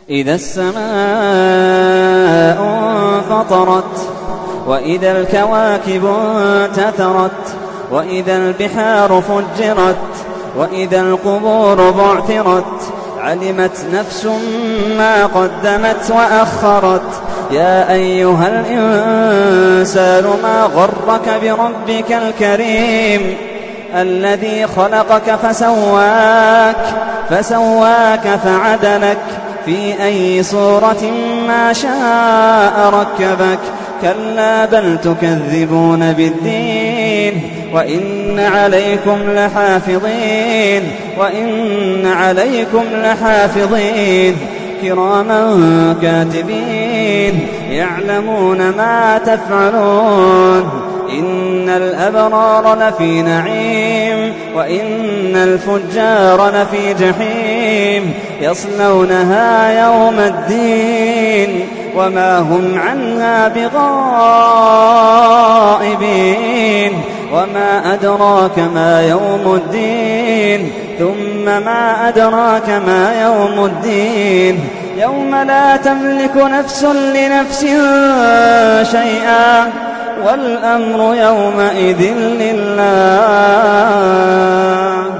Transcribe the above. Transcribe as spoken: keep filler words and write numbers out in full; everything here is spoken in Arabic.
إذا السماء انفطرت وإذا الكواكب انتثرت وإذا البحار فجرت وإذا القبور بعثرت علمت نفس ما قدمت وأخرت يا أيها الإنسان ما غرك بربك الكريم الذي خلقك فسواك فسواك فعدلك في أي صورة ما شاء ركبك كلا بل تكذبون بالدين وإن عليكم لحافظين وإن عليكم لحافظين كراما كاتبين يعلمون ما تفعلون إن الأبرار لفي نعيم وإن الفجار لفي جحيم يصلونها يوم الدين وما هم عنها بغائبين وما أدراك ما يوم الدين ثم ما أدراك ما يوم الدين يوم لا تملك نفس لنفس شيئا والأمر يومئذ لله.